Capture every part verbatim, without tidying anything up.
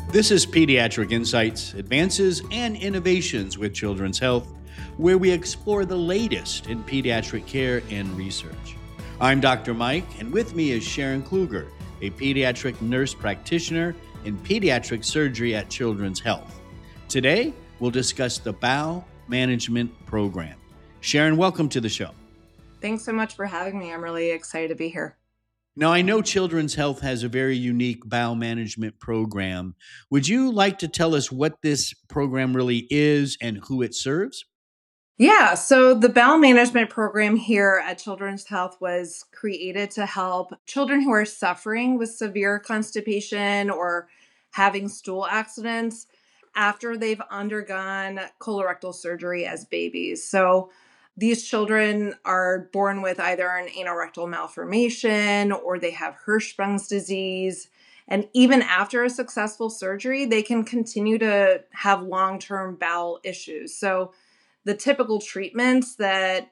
This is Pediatric Insights, Advances and Innovations with Children's Health, where we explore the latest in pediatric care and research. I'm Doctor Mike, and with me is Sharon Kluger, a pediatric nurse practitioner in pediatric surgery at Children's Health. Today, we'll discuss the bowel management program. Sharon, welcome to the show. Thanks so much for having me. I'm really excited to be here. Now, I know Children's Health has a very unique bowel management program. Would you like to tell us what this program really is and who it serves? Yeah, so the bowel management program here at Children's Health was created to help children who are suffering with severe constipation or having stool accidents after they've undergone colorectal surgery as babies. So these children are born with either an anorectal malformation or they have Hirschsprung's disease. And even after a successful surgery, they can continue to have long-term bowel issues. So the typical treatments that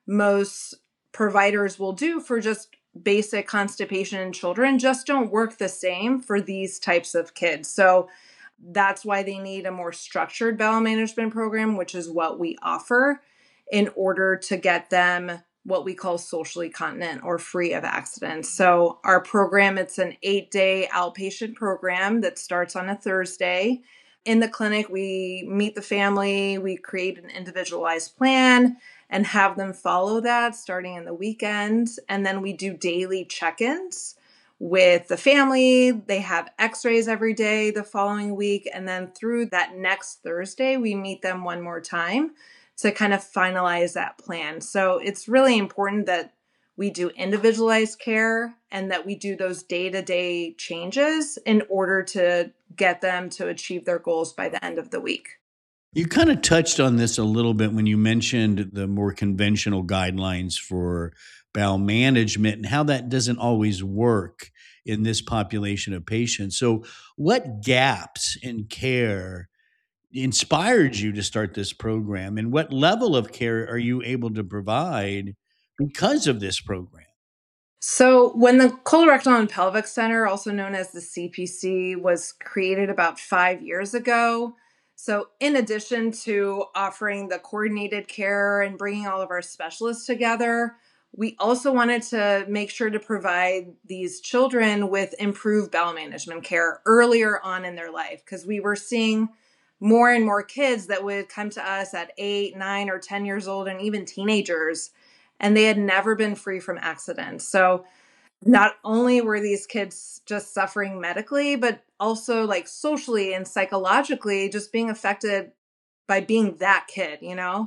most providers will do for just basic constipation in children just don't work the same for these types of kids. So that's why they need a more structured bowel management program, which is what we offer, in order to get them what we call socially continent or free of accidents. So our program, it's an eight-day outpatient program that starts on a Thursday. In the clinic, we meet the family, we create an individualized plan and have them follow that starting in the weekend. And then we do daily check-ins with the family. They have x-rays every day the following week. And then through that next Thursday, we meet them one more time to kind of finalize that plan. So it's really important that we do individualized care and that we do those day-to-day changes in order to get them to achieve their goals by the end of the week. You kind of touched on this a little bit when you mentioned the more conventional guidelines for bowel management and how that doesn't always work in this population of patients. So what gaps in care inspired you to start this program, and what level of care are you able to provide because of this program? So when the Colorectal and Pelvic Center, also known as the C P C, was created about five years ago, so in addition to offering the coordinated care and bringing all of our specialists together, we also wanted to make sure to provide these children with improved bowel management care earlier on in their life, because we were seeing more and more kids that would come to us at eight, nine, or ten years old, and even teenagers, and they had never been free from accidents. So not only were these kids just suffering medically, but also like socially and psychologically, just being affected by being that kid, you know?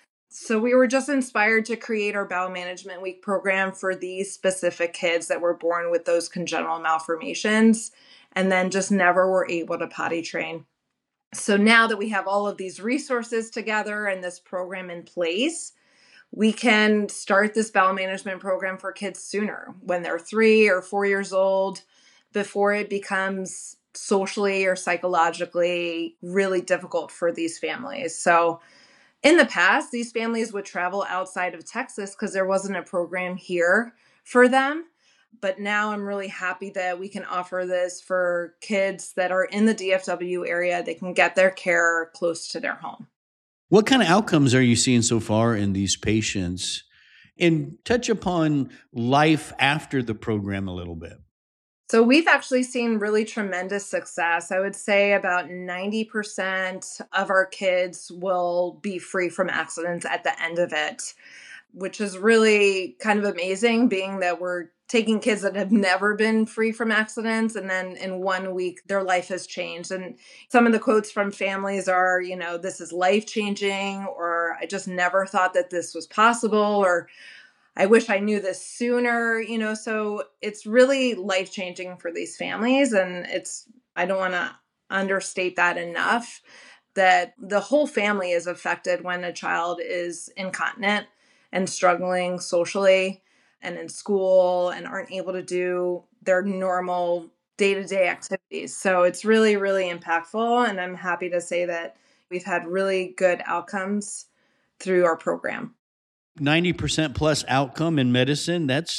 So we were just inspired to create our Bowel Management Week program for these specific kids that were born with those congenital malformations and then just never were able to potty train. So now that we have all of these resources together and this program in place, we can start this bowel management program for kids sooner, when they're three or four years old, before it becomes socially or psychologically really difficult for these families. So in the past, these families would travel outside of Texas because there wasn't a program here for them. But now I'm really happy that we can offer this for kids that are in the D F W area. They can get their care close to their home. What kind of outcomes are you seeing so far in these patients? And touch upon life after the program a little bit. So we've actually seen really tremendous success. I would say about ninety percent of our kids will be free from accidents at the end of it, which is really kind of amazing, being that we're taking kids that have never been free from accidents, and then in one week, their life has changed. And some of the quotes from families are, you know, this is life-changing, or I just never thought that this was possible, or I wish I knew this sooner, you know, so it's really life-changing for these families. And it's, I don't want to understate that enough, that the whole family is affected when a child is incontinent and struggling socially and in school and aren't able to do their normal day-to-day activities. So it's really, really impactful. And I'm happy to say that we've had really good outcomes through our program. ninety percent plus outcome in medicine, that's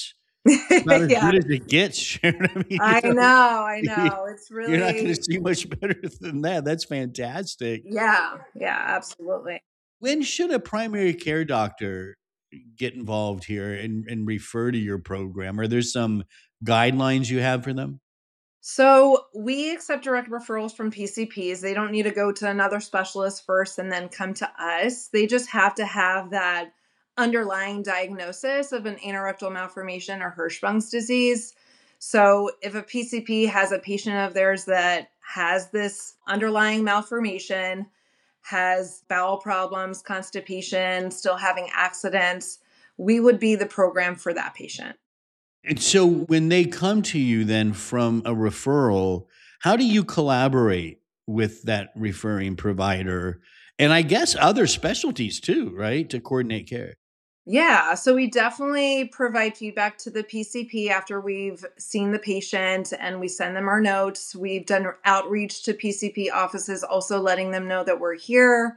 It's about as Yeah, good as it gets, Sharon. I mean, you I know, know, I know. It's you're not going to really, see much better than that. That's fantastic. yeah, yeah, absolutely. When should a primary care doctor get involved here and, and refer to your program? Are there some guidelines you have for them? So we accept direct referrals from P C Ps. They don't need to go to another specialist first and then come to us. They just have to have that underlying diagnosis of an anorectal malformation or Hirschsprung's disease. So if a P C P has a patient of theirs that has this underlying malformation, has bowel problems, constipation, still having accidents, we would be the program for that patient. And so when they come to you then from a referral, how do you collaborate with that referring provider? And I guess other specialties too, right? To coordinate care. Yeah, so we definitely provide feedback to the P C P after we've seen the patient and we send them our notes. We've done outreach to P C P offices, also letting them know that we're here.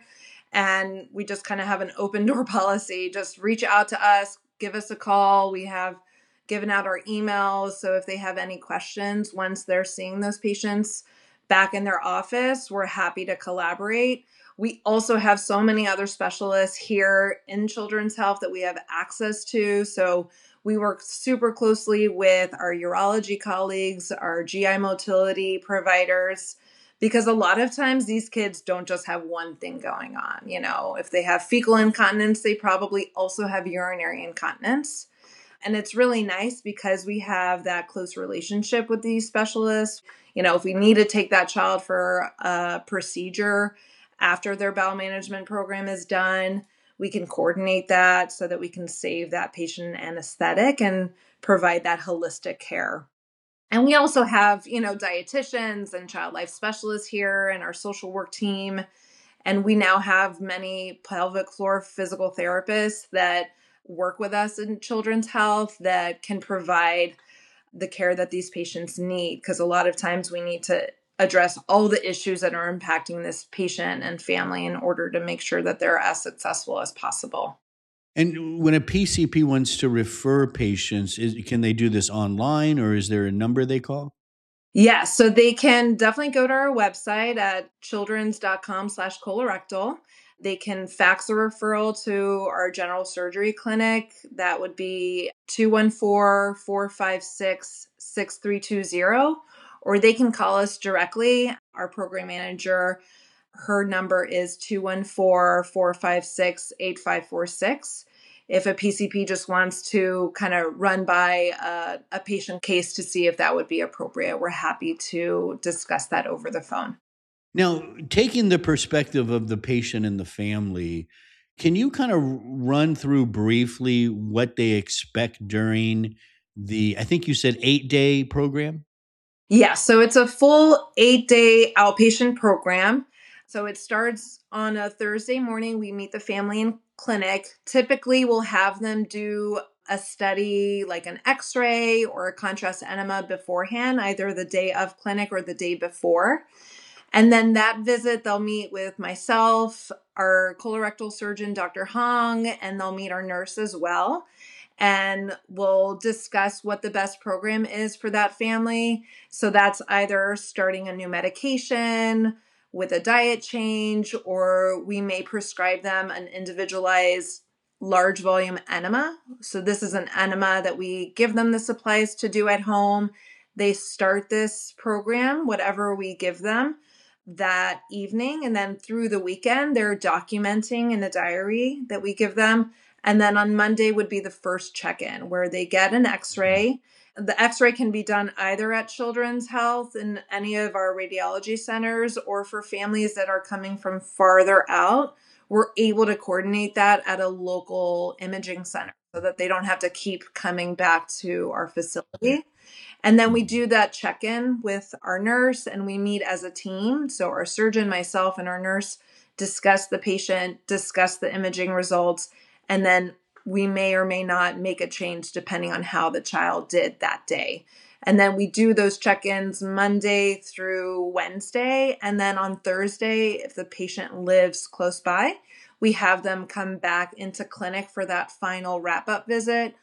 And we just kind of have an open door policy. Just reach out to us, give us a call. We have given out our emails. So if they have any questions once they're seeing those patients back in their office, we're happy to collaborate. We also have so many other specialists here in Children's Health that we have access to. So we work super closely with our urology colleagues, our G I motility providers, because a lot of times these kids don't just have one thing going on. You know, if they have fecal incontinence, they probably also have urinary incontinence. And it's really nice because we have that close relationship with these specialists. You know, if we need to take that child for a procedure after their bowel management program is done, we can coordinate that so that we can save that patient anesthetic and provide that holistic care. And we also have, you know, dietitians and child life specialists here and our social work team. And we now have many pelvic floor physical therapists that work with us in Children's Health that can provide the care that these patients need. Because a lot of times we need to address all the issues that are impacting this patient and family in order to make sure that they're as successful as possible. And when a P C P wants to refer patients, is, can they do this online or is there a number they call? Yeah, so they can definitely go to our website at children's.com slash colorectal. They can fax a referral to our general surgery clinic. That would be two one four, four five six, six three two zero. Or they can call us directly. Our program manager, her number is two one four, four five six, eight five four six. If a P C P just wants to kind of run by a, a patient case to see if that would be appropriate, we're happy to discuss that over the phone. Now, taking the perspective of the patient and the family, can you kind of run through briefly what they expect during the, I think you said eight day program? Yeah, so it's a full eight day outpatient program. So it starts on a Thursday morning. We meet the family in clinic. Typically, we'll have them do a study like an x ray or a contrast enema beforehand, either the day of clinic or the day before. And then that visit, they'll meet with myself, our colorectal surgeon, Doctor Hong, and they'll meet our nurse as well. And we'll discuss what the best program is for that family. So that's either starting a new medication with a diet change, or we may prescribe them an individualized large volume enema. So this is an enema that we give them the supplies to do at home. They start this program, whatever we give them, that evening. And then through the weekend, they're documenting in a diary that we give them. And then on Monday would be the first check-in where they get an x-ray. The x-ray can be done either at Children's Health in any of our radiology centers, or for families that are coming from farther out, we're able to coordinate that at a local imaging center so that they don't have to keep coming back to our facility. And then we do that check-in with our nurse and we meet as a team. So our surgeon, myself, and our nurse discuss the patient, discuss the imaging results, and then we may or may not make a change depending on how the child did that day. And then we do those check-ins Monday through Wednesday. And then on Thursday, if the patient lives close by, we have them come back into clinic for that final wrap-up visit.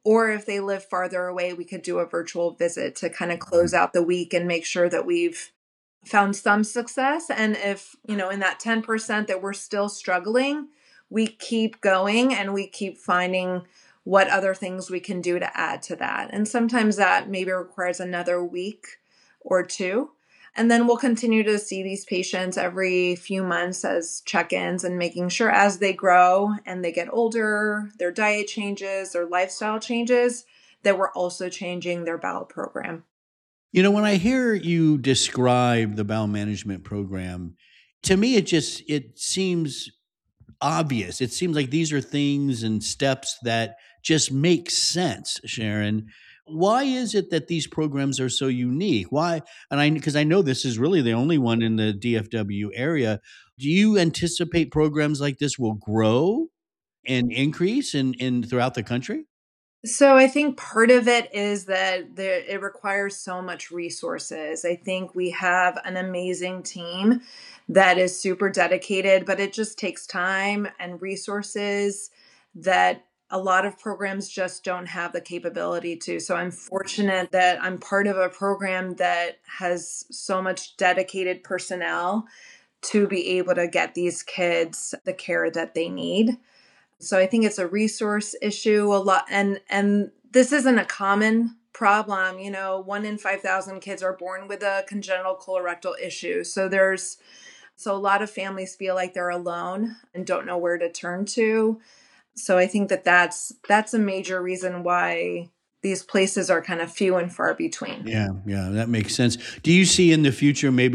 Or if they live farther away, we could do a virtual visit to kind of close out the week and make sure that we've found some success. And if, you know, in that ten percent that we're still struggling, we keep going and we keep finding what other things we can do to add to that. And sometimes that maybe requires another week or two. And then we'll continue to see these patients every few months as check-ins and making sure as they grow and they get older, their diet changes, their lifestyle changes, that we're also changing their bowel program. You know, when I hear you describe the bowel management program, to me, it just, it seems obvious. It seems like these are things and steps that just make sense, Sharon. Why is it that these programs are so unique? Why? And I, because I know this is really the only one in the D F W area. Do you anticipate programs like this will grow and increase in, in throughout the country? So I think part of it is that there, it requires so much resources. I think we have an amazing team that is super dedicated, but it just takes time and resources that a lot of programs just don't have the capability to. So I'm fortunate that I'm part of a program that has so much dedicated personnel to be able to get these kids the care that they need. So I think it's a resource issue a lot. And, and this isn't a common problem. You know, one in five thousand kids are born with a congenital colorectal issue. So there's, so a lot of families feel like they're alone and don't know where to turn to. So I think that that's, that's a major reason why these places are kind of few and far between. Yeah, yeah, that makes sense. Do you see in the future maybe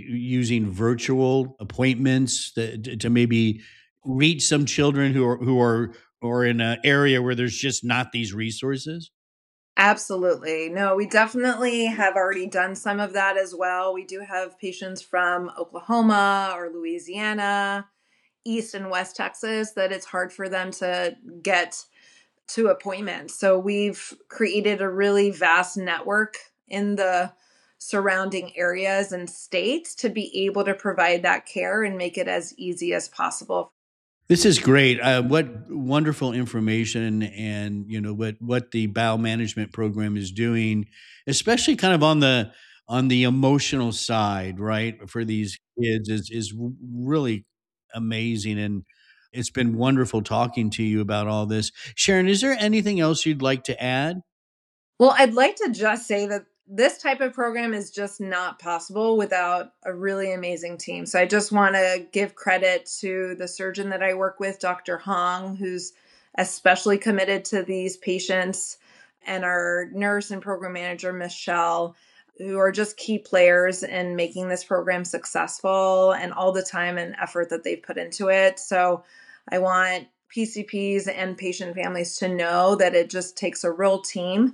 using virtual appointments that, to maybe reach some children who are who are or in an area where there's just not these resources? Absolutely. No, we definitely have already done some of that as well. We do have patients from Oklahoma or Louisiana, East and West Texas, that it's hard for them to get to appointments. So we've created a really vast network in the surrounding areas and states to be able to provide that care and make it as easy as possible. This is great. Uh, what wonderful information, and you know what what the bowel management program is doing, especially kind of on the on the emotional side, right? For these kids is is really amazing, and it's been wonderful talking to you about all this. Sharon, is there anything else you'd like to add? Well, I'd like to just say that this type of program is just not possible without a really amazing team. So I just want to give credit to the surgeon that I work with, Doctor Hong, who's especially committed to these patients, and our nurse and program manager, Michelle, who are just key players in making this program successful and all the time and effort that they've put into it. So I want P C Ps and patient families to know that it just takes a real team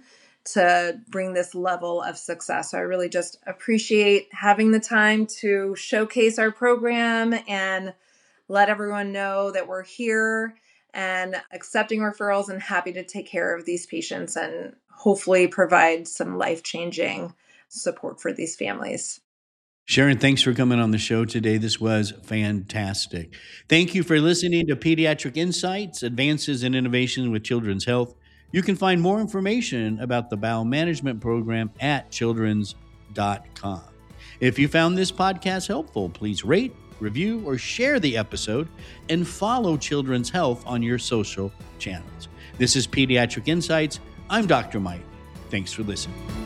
to bring this level of success. So I really just appreciate having the time to showcase our program and let everyone know that we're here and accepting referrals and happy to take care of these patients and hopefully provide some life-changing support for these families. Sharon, thanks for coming on the show today. This was fantastic. Thank you for listening to Pediatric Insights, Advances in Innovation with Children's Health. You can find more information about the bowel management program at children's dot com. If you found this podcast helpful, please rate, review, or share the episode and follow Children's Health on your social channels. This is Pediatric Insights. I'm Doctor Mike. Thanks for listening.